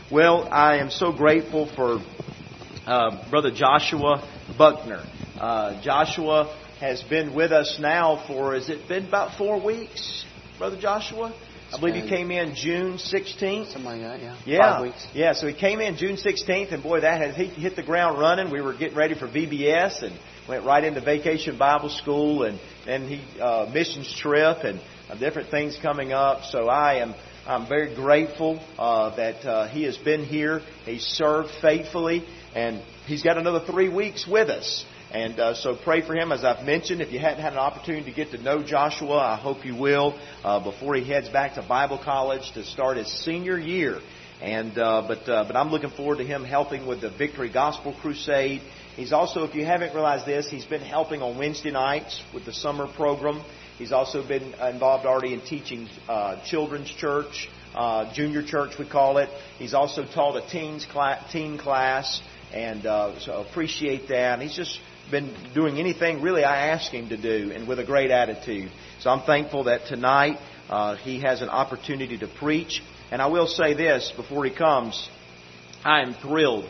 Well, I am so grateful for Brother Joshua Buckner. Joshua has been with us now for, has it been about 4 weeks, Brother Joshua? I believe he came in June 16th. Something like that, yeah. 5 weeks. Yeah, so he came in June 16th, and boy, he hit the ground running. We were getting ready for VBS and went right into Vacation Bible School and missions trip and different things coming up. So I'm very grateful that he has been here. He's served faithfully, and he's got another 3 weeks with us. And so pray for him. As I've mentioned, if you hadn't had an opportunity to get to know Joshua, I hope you will before he heads back to Bible college to start his senior year. And but I'm looking forward to him helping with the Victory Gospel Crusade. He's also, if you haven't realized this, he's been helping on Wednesday nights with the summer program. He's also been involved already in teaching children's church, junior church we call it. He's also taught a teen class, and so appreciate that. And he's just been doing anything really I ask him to do, and with a great attitude. So I'm thankful that tonight he has an opportunity to preach. And I will say this before he comes, I am thrilled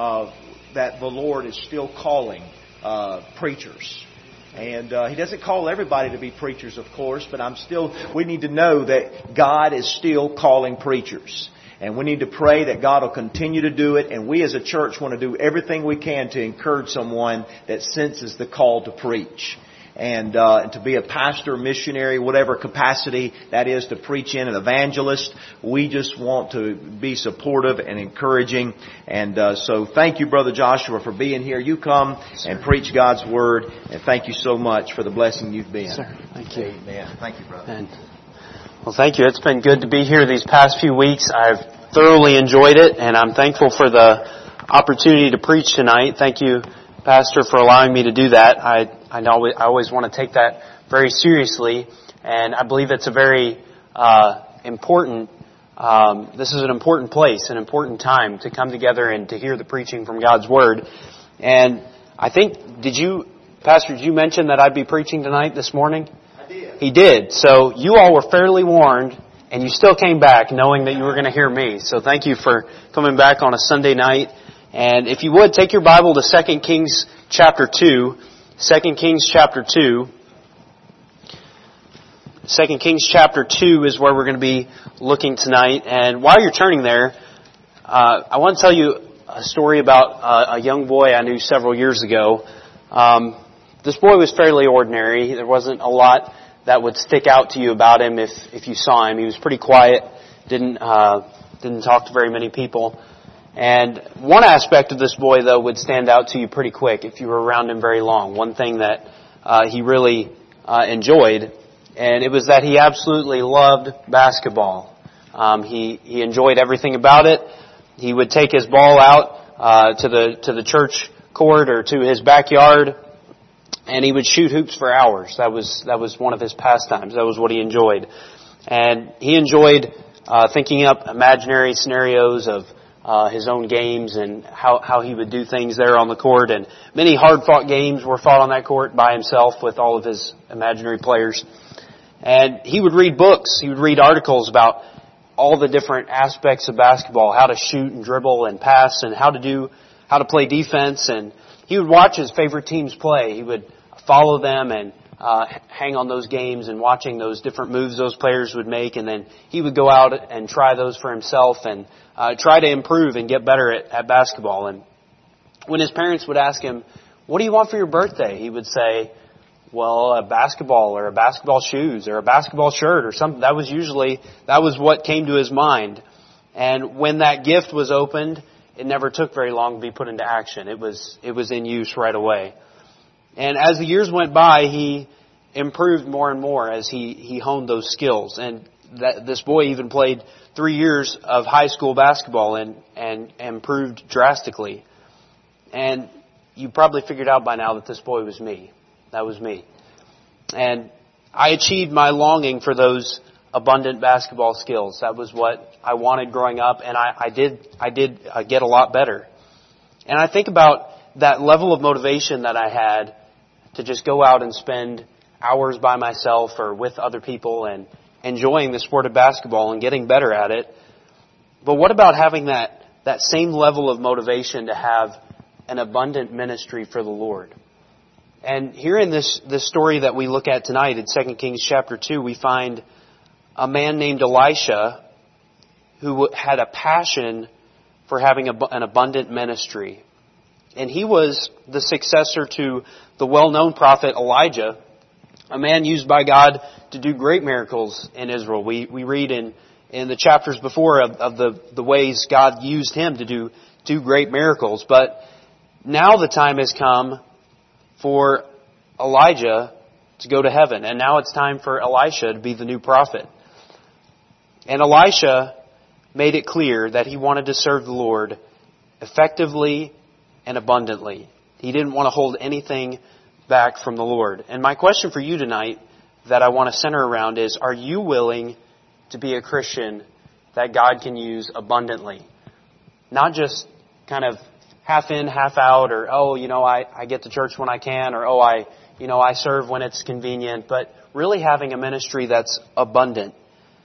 that the Lord is still calling preachers. And He doesn't call everybody to be preachers, of course, but we need to know that God is still calling preachers. And we need to pray that God will continue to do it. And we as a church want to do everything we can to encourage someone that senses the call to preach. And to be a pastor, missionary, whatever capacity that is to preach in, an evangelist. We just want to be supportive and encouraging. And so thank you, Brother Joshua, for being here. You come and preach God's Word. And thank you so much for the blessing you've been. Sir, thank you. Amen. Thank you, brother. Well, thank you. It's been good to be here these past few weeks. I've thoroughly enjoyed it, and I'm thankful for the opportunity to preach tonight. Thank you, Pastor, for allowing me to do that. I always want to take that very seriously, and I believe it's a very important. This is an important place, an important time to come together and to hear the preaching from God's Word. And I think, Pastor, did you mention that I'd be preaching tonight this morning? I did. He did. So you all were fairly warned, and you still came back knowing that you were going to hear me. So thank you for coming back on a Sunday night. And if you would, take your Bible to 2 Kings chapter 2. 2 Kings chapter 2. 2 Kings chapter 2 is where we're going to be looking tonight. And while you're turning there, I want to tell you a story about a young boy I knew several years ago. This boy was fairly ordinary. There wasn't a lot that would stick out to you about him if you saw him. He was pretty quiet, didn't talk to very many people. And one aspect of this boy, though, would stand out to you pretty quick if you were around him very long. One thing that he really enjoyed, and it was that he absolutely loved basketball. He enjoyed everything about it. He would take his ball out to the church court or to his backyard, and he would shoot hoops for hours. That was one of his pastimes. That was what he enjoyed. And he enjoyed thinking up imaginary scenarios of his own games and how he would do things there on the court. And many hard-fought games were fought on that court by himself with all of his imaginary players. And he would read books. He would read articles about all the different aspects of basketball, how to shoot and dribble and pass and how to play defense. And he would watch his favorite teams play. He would follow them and hang on those games and watching those different moves those players would make. And then he would go out and try those for himself and try to improve and get better at basketball. And when his parents would ask him, "What do you want for your birthday?" he would say, "Well, a basketball or a basketball shoes or a basketball shirt or something." That was what came to his mind. And when that gift was opened, it never took very long to be put into action. It was in use right away. And as the years went by, he improved more and more as he honed those skills. And this boy even played 3 years of high school basketball and improved drastically. And you probably figured out by now that this boy was me. That was me. And I achieved my longing for those abundant basketball skills. That was what I wanted growing up, and I did get a lot better. And I think about that level of motivation that I had to just go out and spend hours by myself or with other people and enjoying the sport of basketball and getting better at it. But what about having that that same level of motivation to have an abundant ministry for the Lord. And here in this story that we look at tonight in 2 Kings chapter 2, we find a man named Elisha who had a passion for having an abundant ministry. And he was the successor to the well-known prophet Elijah, a man used by God to do great miracles in Israel. We read in the chapters before of the ways God used him to do great miracles. But now the time has come for Elijah to go to heaven. And now it's time for Elisha to be the new prophet. And Elisha made it clear that he wanted to serve the Lord effectively and abundantly. He didn't want to hold anything back from the Lord. And my question for you tonight that I want to center around is, are you willing to be a Christian that God can use abundantly? Not just kind of half in, half out, or, I get to church when I can, or, I serve when it's convenient, but really having a ministry that's abundant.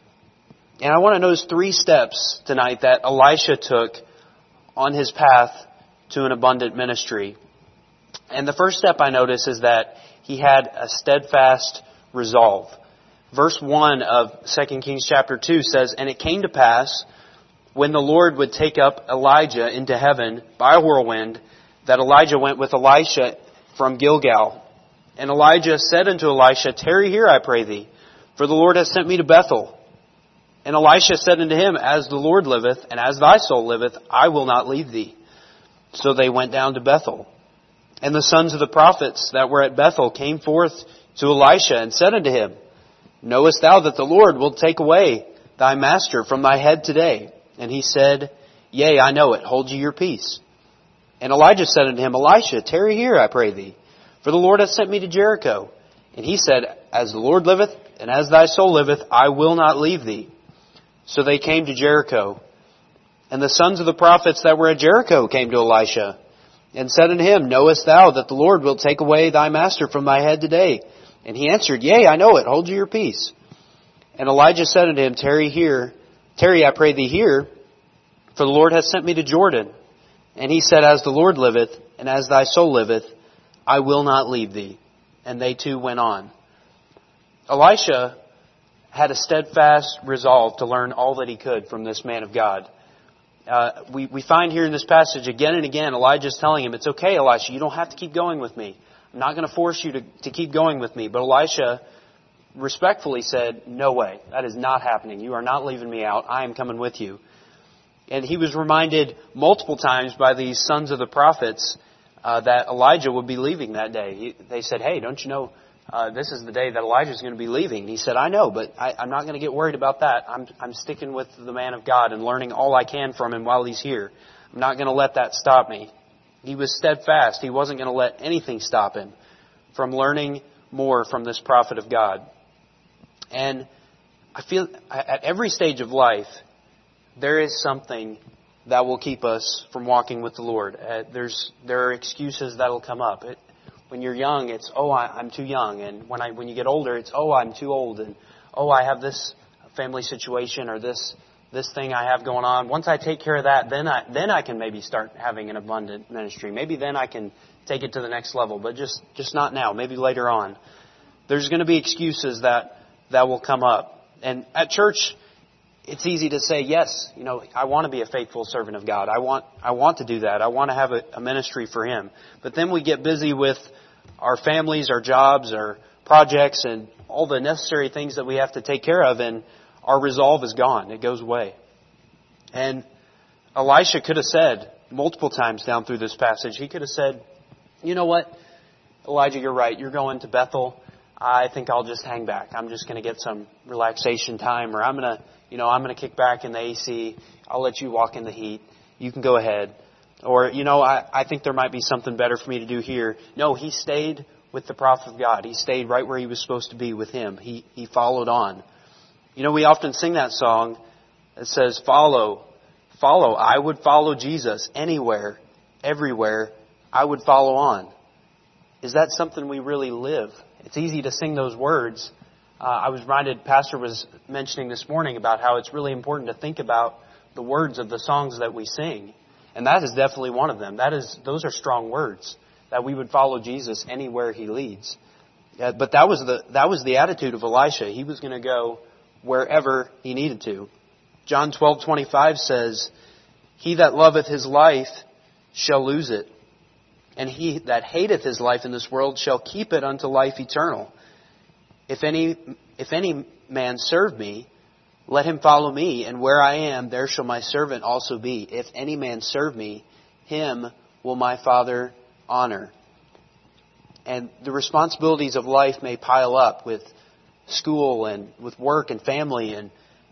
And I want to notice 3 steps tonight that Elisha took on his path to an abundant ministry. And the first step I notice is that he had a steadfast resolve. Verse 1 of 2 Kings chapter 2 says, "And it came to pass, when the Lord would take up Elijah into heaven by a whirlwind, that Elijah went with Elisha from Gilgal. And Elijah said unto Elisha, Tarry here, I pray thee, for the Lord hath sent me to Bethel. And Elisha said unto him, As the Lord liveth, and as thy soul liveth, I will not leave thee. So they went down to Bethel. And the sons of the prophets that were at Bethel came forth to Elisha and said unto him, Knowest thou that the Lord will take away thy master from thy head today? And he said, Yea, I know it. Hold ye your peace. And Elijah said unto him, Elisha, tarry here, I pray thee, for the Lord hath sent me to Jericho. And he said, As the Lord liveth, and as thy soul liveth, I will not leave thee. So they came to Jericho. And the sons of the prophets that were at Jericho came to Elisha, and said unto him, Knowest thou that the Lord will take away thy master from thy head today? And he answered, Yea, I know it. Hold ye your peace. And Elijah said unto him, Tarry, I pray thee here, for the Lord hath sent me to Jordan. And he said, As the Lord liveth, and as thy soul liveth, I will not leave thee. And they too went on. Elisha had a steadfast resolve to learn all that he could from this man of God. We find here in this passage again and again, Elijah's telling him, It's okay, Elisha, you don't have to keep going with me. I'm not going to force you to keep going with me. But Elisha respectfully said, No way, that is not happening. You are not leaving me out. I am coming with you. And he was reminded multiple times by these sons of the prophets that Elijah would be leaving that day. They said, Hey, don't you know this is the day that Elijah is going to be leaving? And he said, I know, but I'm not going to get worried about that. I'm sticking with the man of God and learning all I can from him while he's here. I'm not going to let that stop me. He was steadfast. He wasn't going to let anything stop him from learning more from this prophet of God. And I feel at every stage of life, there is something that will keep us from walking with the Lord. There are excuses that will come up. When you're young, it's, I'm too young. And when you get older, it's, I'm too old. And, I have this family situation or this thing I have going on. Once I take care of that, then I can maybe start having an abundant ministry. Maybe then I can take it to the next level, but just not now. Maybe later on. There's going to be excuses that will come up. And at church, it's easy to say, yes, I want to be a faithful servant of God. I want to do that. I want to have a ministry for Him. But then we get busy with our families, our jobs, our projects, and all the necessary things that we have to take care of, and our resolve is gone. It goes away. And Elisha could have said multiple times down through this passage, he could have said, You know what, Elijah, you're right. You're going to Bethel. I think I'll just hang back. I'm just going to get some relaxation time, or I'm going to kick back in the AC. I'll let you walk in the heat. You can go ahead. Or, I think there might be something better for me to do here. No, he stayed with the prophet of God. He stayed right where he was supposed to be with him. He followed on. We often sing that song that says, follow. I would follow Jesus anywhere, everywhere. I would follow on. Is that something we really live? It's easy to sing those words. I was reminded, Pastor was mentioning this morning about how it's really important to think about the words of the songs that we sing. And that is definitely one of them. Those are strong words, that we would follow Jesus anywhere He leads. But that was the attitude of Elisha. He was going to go wherever he needed to. John 12:25 says, "He that loveth his life shall lose it, and he that hateth his life in this world shall keep it unto life eternal. If any man serve me, let him follow me, and where I am, there shall my servant also be. If any man serve me, him will my Father honor." And the responsibilities of life may pile up with school and with work and family, and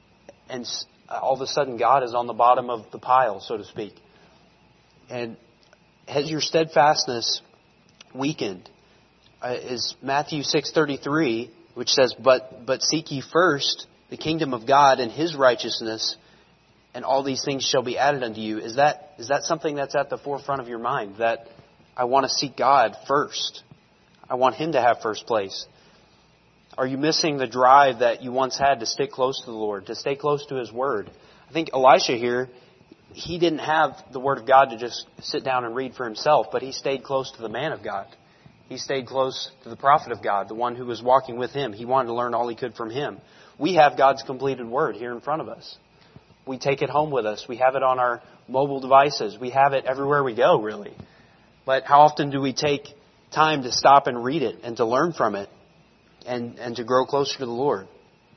all of a sudden God is on the bottom of the pile, so to speak. And has your steadfastness weakened? Is Matthew 6:33, which says, But seek ye first the kingdom of God and His righteousness, and all these things shall be added unto you. Is that something that's at the forefront of your mind? That I want to seek God first. I want Him to have first place. Are you missing the drive that you once had to stick close to the Lord, to stay close to His Word? I think Elisha here, he didn't have the Word of God to just sit down and read for himself, but he stayed close to the man of God. He stayed close to the prophet of God, the one who was walking with him. He wanted to learn all he could from him. We have God's completed Word here in front of us. We take it home with us. We have it on our mobile devices. We have it everywhere we go, really. But how often do we take time to stop and read it and to learn from it and to grow closer to the Lord?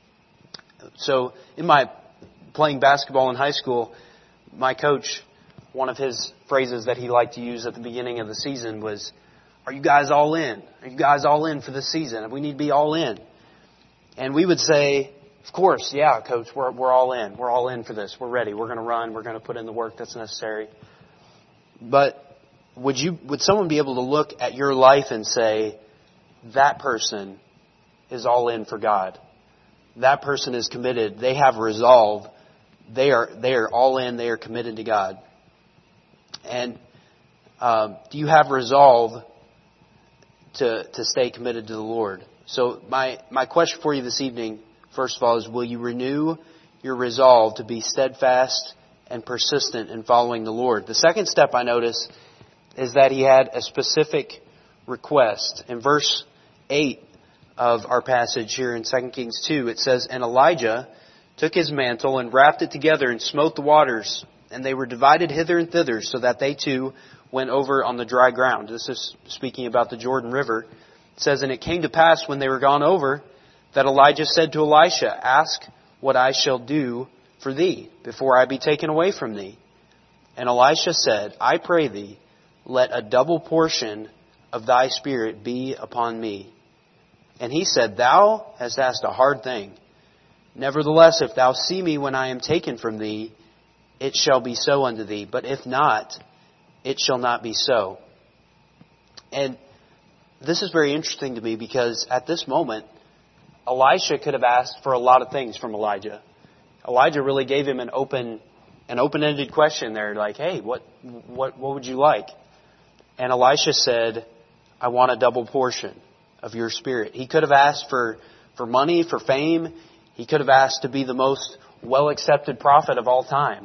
So in my playing basketball in high school, my coach, one of his phrases that he liked to use at the beginning of the season was, "Are you guys all in? Are you guys all in for this season? We need to be all in." And we would say, "Of course, yeah, Coach, we're all in. We're all in for this. We're ready. We're going to run. We're going to put in the work that's necessary." But would someone be able to look at your life and say, that person is all in for God? That person is committed. They have resolve. They are all in. They are committed to God. And do you have resolve to stay committed to the Lord? So my question for you this evening, first of all, is will you renew your resolve to be steadfast and persistent in following the Lord? The second step I notice is that he had a specific request. In verse 8 of our passage here in 2 Kings 2, it says, "And Elijah took his mantle and wrapped it together and smote the waters, and they were divided hither and thither, so that they too went over on the dry ground." This is speaking about the Jordan River. It says, "And it came to pass when they were gone over, that Elijah said to Elisha, Ask what I shall do for thee, before I be taken away from thee. And Elisha said, I pray thee, let a double portion of thy spirit be upon me. And he said, Thou hast asked a hard thing. Nevertheless, if thou see me when I am taken from thee, it shall be so unto thee. But if not, it shall not be so." And this is very interesting to me because at this moment, Elisha could have asked for a lot of things from Elijah. Elijah really gave him an open-ended question there, like, "Hey, what would you like?" And Elisha said, "I want a double portion of your spirit." He could have asked for money, for fame. He could have asked to be the most well-accepted prophet of all time.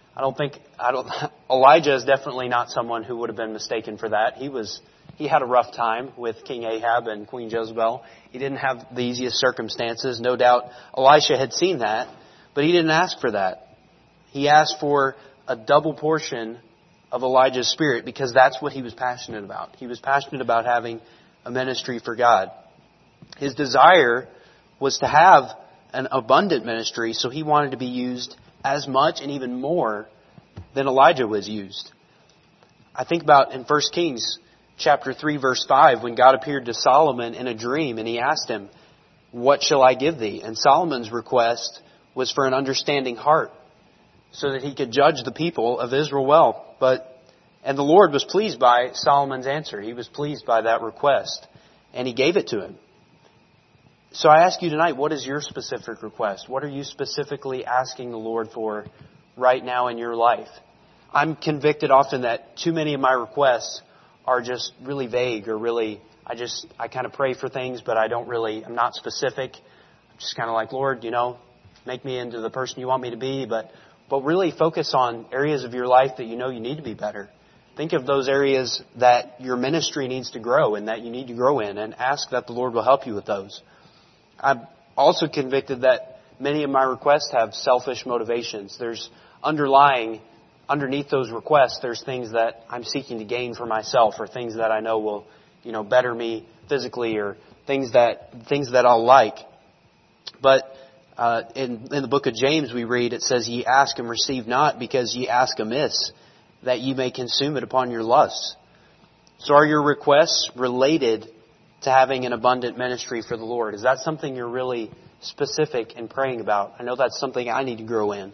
Elijah is definitely not someone who would have been mistaken for that. He had a rough time with King Ahab and Queen Jezebel. He didn't have the easiest circumstances. No doubt Elisha had seen that, but he didn't ask for that. He asked for a double portion of Elijah's spirit because that's what he was passionate about. He was passionate about having a ministry for God. His desire was to have an abundant ministry, so he wanted to be used as much and even more than Elijah was used. I think about in 1 Kings chapter 3, verse 5, when God appeared to Solomon in a dream and he asked him, "What shall I give thee?" And Solomon's request was for an understanding heart so that he could judge the people of Israel well. And the Lord was pleased by Solomon's answer. He was pleased by that request, and he gave it to him. So I ask you tonight, what is your specific request? What are you specifically asking the Lord for right now in your life? I'm convicted often that too many of my requests are just really vague or really, I kind of pray for things, but I'm not specific. I'm just kind of like, Lord, make me into the person you want me to be, but but really focus on areas of your life that you know you need to be better. Think of those areas that your ministry needs to grow and that you need to grow in, and ask that the Lord will help you with those. I'm also convicted that many of my requests have selfish motivations. There's underneath those requests, there's things that I'm seeking to gain for myself, or things that I know will, better me physically, or things that I'll like. But in the book of James we read, it says, "Ye ask and receive not, because ye ask amiss, that ye may consume it upon your lusts." So are your requests related to having an abundant ministry for the Lord? Is that something you're really specific in praying about? I know that's something I need to grow in.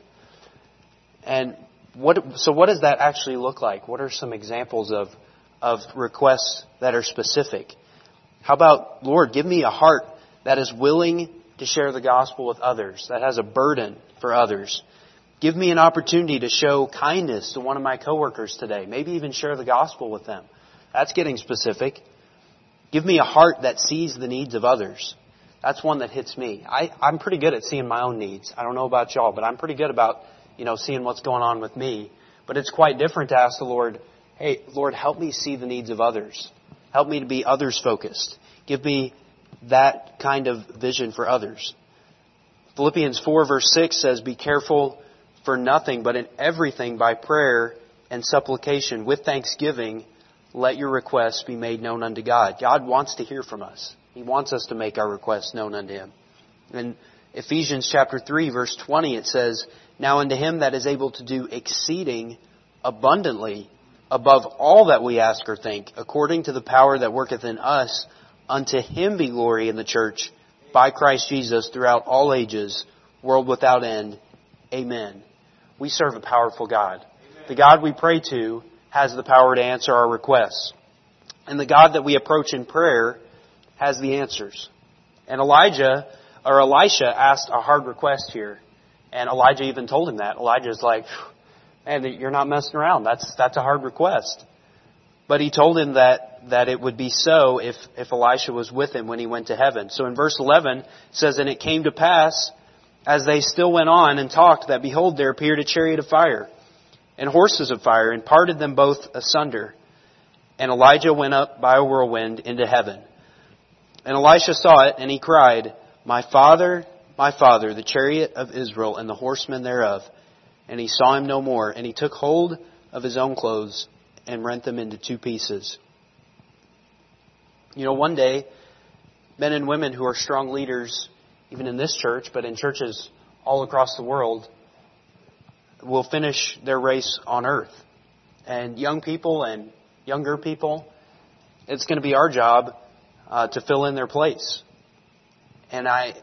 And what does that actually look like? What are some examples of requests that are specific? How about, Lord, give me a heart that is willing to share the gospel with others, that has a burden for others. Give me an opportunity to show kindness to one of my coworkers today. Maybe even share the gospel with them. That's getting specific. Give me a heart that sees the needs of others. That's one that hits me. I'm pretty good at seeing my own needs. I don't know about y'all, but I'm pretty good about, seeing what's going on with me. But it's quite different to ask the Lord, hey, Lord, help me see the needs of others. Help me to be others focused. Give me that kind of vision for others. Philippians 4 verse 6 says, "Be careful for nothing, but in everything by prayer and supplication with thanksgiving, let your requests be made known unto God." God wants to hear from us. He wants us to make our requests known unto Him. In Ephesians chapter 3 verse 20 it says, "Now unto Him that is able to do exceeding abundantly above all that we ask or think, according to the power that worketh in us, unto Him be glory in the church by Christ Jesus throughout all ages, world without end. Amen." We serve a powerful God. Amen. The God we pray to has the power to answer our requests. And the God that we approach in prayer has the answers. And Elisha asked a hard request here. And Elijah even told him that. Elijah's like, "Man, you're not messing around. That's a hard request." But he told him that it would be so if Elisha was with him when he went to heaven. So in verse 11 it says, "And it came to pass, as they still went on and talked, that behold, there appeared a chariot of fire and horses of fire, and parted them both asunder. And Elijah went up by a whirlwind into heaven. And Elisha saw it, and he cried, my father, the chariot of Israel, and the horsemen thereof. And he saw him no more. And he took hold of his own clothes, and rent them into two pieces." One day, men and women who are strong leaders, even in this church, but in churches all across the world, will finish their race on earth. And young people and younger people, it's going to be our job to fill in their place. And I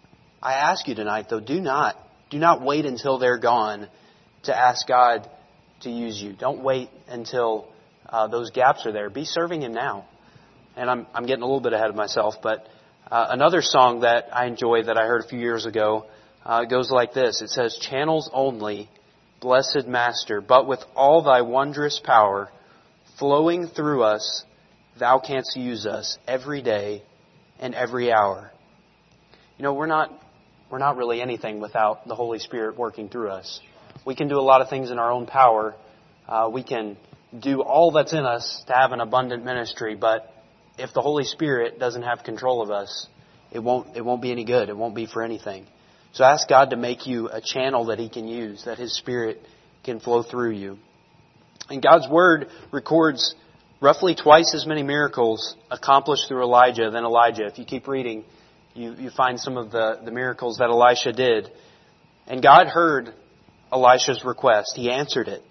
ask you tonight, though, do not wait until they're gone to ask God to use you. Don't wait until those gaps are there. Be serving Him now. And I'm getting a little bit ahead of myself, but another song that I enjoy that I heard a few years ago goes like this. It says, "Channels only, blessed Master, but with all Thy wondrous power flowing through us, Thou canst use us every day and every hour." We're not really anything without the Holy Spirit working through us. We can do a lot of things in our own power. We can do all that's in us to have an abundant ministry, but if the Holy Spirit doesn't have control of us, it won't be any good. It won't be for anything. So ask God to make you a channel that He can use, that His Spirit can flow through you. And God's Word records roughly twice as many miracles accomplished through Elijah than Elijah. If you keep reading, you find some of the miracles that Elisha did. And God heard Elisha's request. He answered it.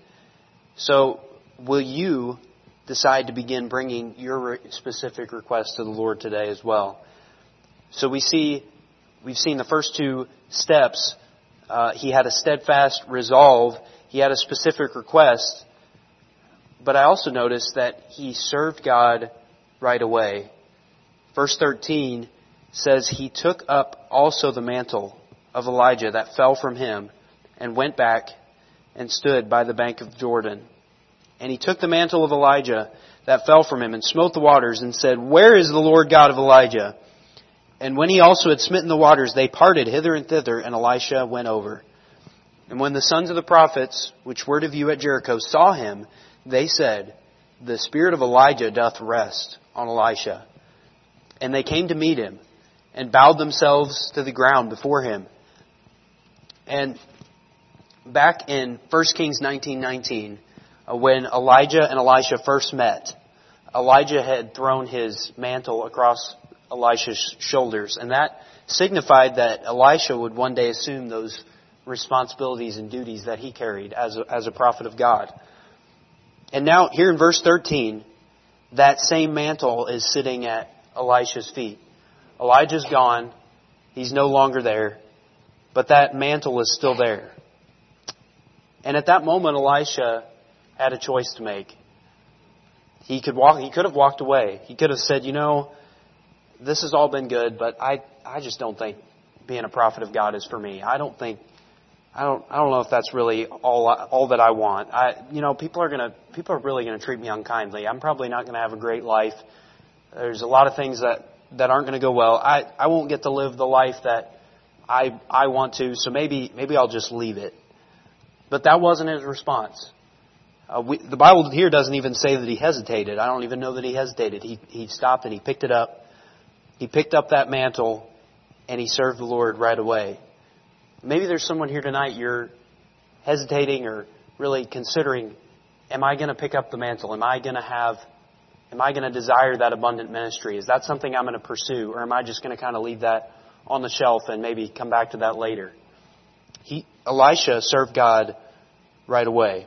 So will you decide to begin bringing your specific request to the Lord today as well? So we've seen the first two steps. He had a steadfast resolve. He had a specific request. But I also noticed that he served God right away. Verse 13 says, "He took up also the mantle of Elijah that fell from him, and went back and stood by the bank of Jordan. And he took the mantle of Elijah that fell from him, and smote the waters, and said, Where is the Lord God of Elijah? And when he also had smitten the waters, they parted hither and thither, and Elisha went over." And when the sons of the prophets, which were to view at Jericho, saw him, they said, The spirit of Elijah doth rest on Elisha. And they came to meet him, and bowed themselves to the ground before him. And back in 1 Kings 19:19, when Elijah and Elisha first met, Elijah had thrown his mantle across Elisha's shoulders, and that signified that Elisha would one day assume those responsibilities and duties that he carried as a prophet of God. And now, here in verse 13, that same mantle is sitting at Elisha's feet. Elijah's gone. He's no longer there. But that mantle is still there. And at that moment, Elisha had a choice to make. He could have walked away. He could have said, this has all been good, but I just don't think being a prophet of God is for me. I don't know if that's really all that I want. People are really going to treat me unkindly. I'm probably not going to have a great life. There's a lot of things that aren't going to go well. I won't get to live the life that I want to, so maybe I'll just leave it. But that wasn't his response. The Bible here doesn't even say that he hesitated. I don't even know that he hesitated. He stopped and he picked it up. He picked up that mantle and he served the Lord right away. Maybe there's someone here tonight, you're hesitating or really considering, am I going to pick up the mantle? Am I going to desire that abundant ministry? Is that something I'm going to pursue? Or am I just going to kind of leave that on the shelf and maybe come back to that later? Elisha served God right away.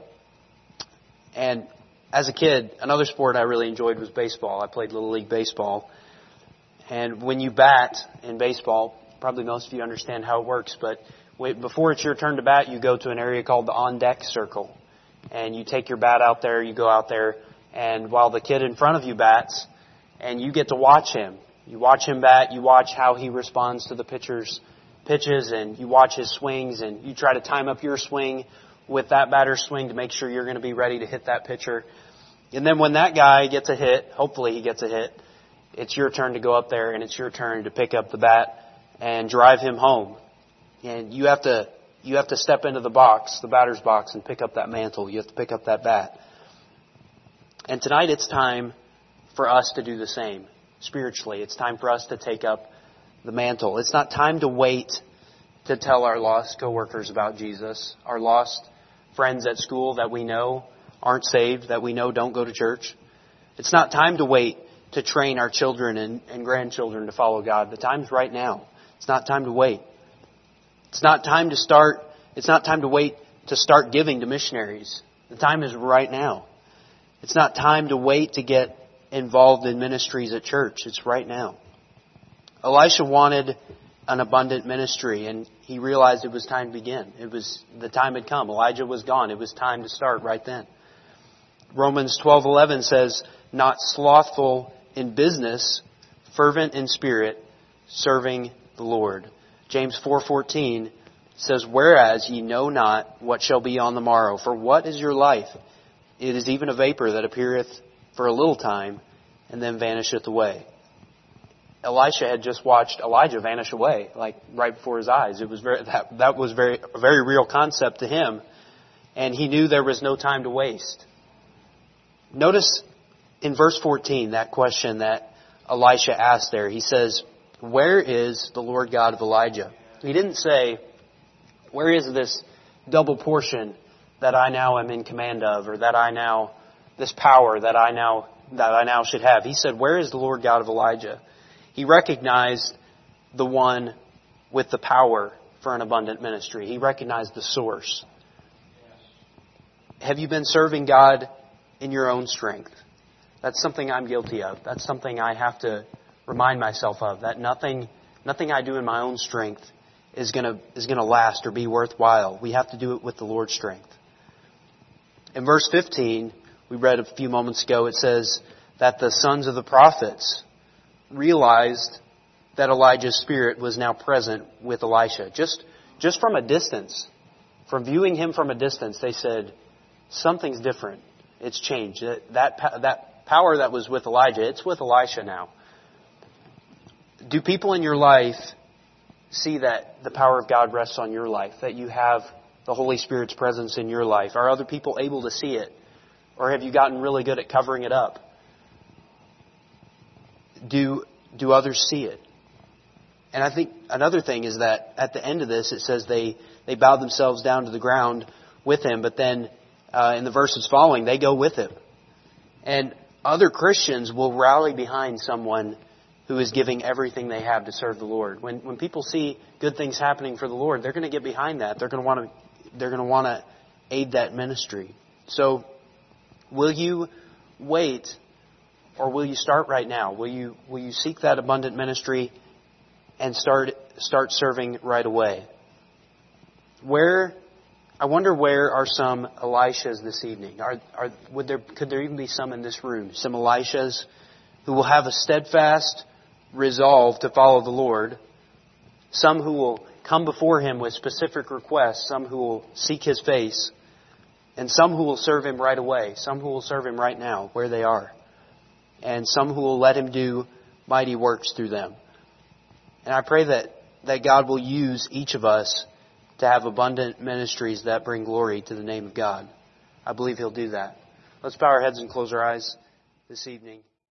And as a kid, another sport I really enjoyed was baseball. I played Little League Baseball. And when you bat in baseball, probably most of you understand how it works, but before it's your turn to bat, you go to an area called the on-deck circle. And you take your bat out there, you go out there, and while the kid in front of you bats, and you get to watch him. You watch him bat, you watch how he responds to the pitcher's pitches, and you watch his swings, and you try to time up your swing with that batter's swing to make sure you're going to be ready to hit that pitcher. And then when that guy gets a hit, hopefully he gets a hit, it's your turn to go up there, and it's your turn to pick up the bat and drive him home. And you have to step into the box, the batter's box, and pick up that mantle. You have to pick up that bat. And tonight it's time for us to do the same. Spiritually, it's time for us to take up the mantle. It's not time to wait to tell our lost coworkers about Jesus, our lost friends at school that we know aren't saved, that we know don't go to church. It's not time to wait to train our children and grandchildren to follow God. The time's right now. It's not time to wait. It's not time to wait to start giving to missionaries. The time is right now. It's not time to wait to get involved in ministries at church. It's right now. Elisha wanted an abundant ministry, and he realized it was time to begin. The time had come. Elijah was gone. It was time to start right then. Romans 12:11 says, "Not slothful in business, fervent in spirit, serving the Lord." James 4:14 says, "Whereas ye know not what shall be on the morrow, for what is your life? It is even a vapor that appeareth for a little time, and then vanisheth away." Elisha had just watched Elijah vanish away, like right before his eyes. It was a very real concept to him, and he knew there was no time to waste. Notice in verse 14 that question that Elisha asked there. He says, "Where is the Lord God of Elijah?" He didn't say, "Where is this double portion that I now am in command of, or this power that I now should have?" He said, "Where is the Lord God of Elijah?" He recognized the one with the power for an abundant ministry. He recognized the source. Have you been serving God in your own strength? That's something I'm guilty of. That's something I have to remind myself of. That nothing I do in my own strength is going to last or be worthwhile. We have to do it with the Lord's strength. In verse 15, we read a few moments ago, it says that the sons of the prophets realized that Elijah's spirit was now present with Elisha. Just from a distance, from viewing him from a distance, they said, something's different. It's changed. That power that was with Elijah, it's with Elisha now. Do people in your life see that the power of God rests on your life? That you have the Holy Spirit's presence in your life? Are other people able to see it? Or have you gotten really good at covering it up? Do others see it? And I think another thing is that at the end of this, it says they bowed themselves down to the ground with Him, but then in the verses following, they go with Him. And other Christians will rally behind someone who is giving everything they have to serve the Lord. When people see good things happening for the Lord, they're going to get behind that. They're going to want to aid that ministry. So, will you wait, or will you start right now? Will you seek that abundant ministry and start serving right away? I wonder where are some Elishas this evening? Could there even be some in this room? Some Elishas who will have a steadfast resolve to follow the Lord. Some who will come before Him with specific requests. Some who will seek His face. And some who will serve Him right away. Some who will serve Him right now, where they are. And some who will let Him do mighty works through them. And I pray that God will use each of us to have abundant ministries that bring glory to the name of God. I believe He'll do that. Let's bow our heads and close our eyes this evening.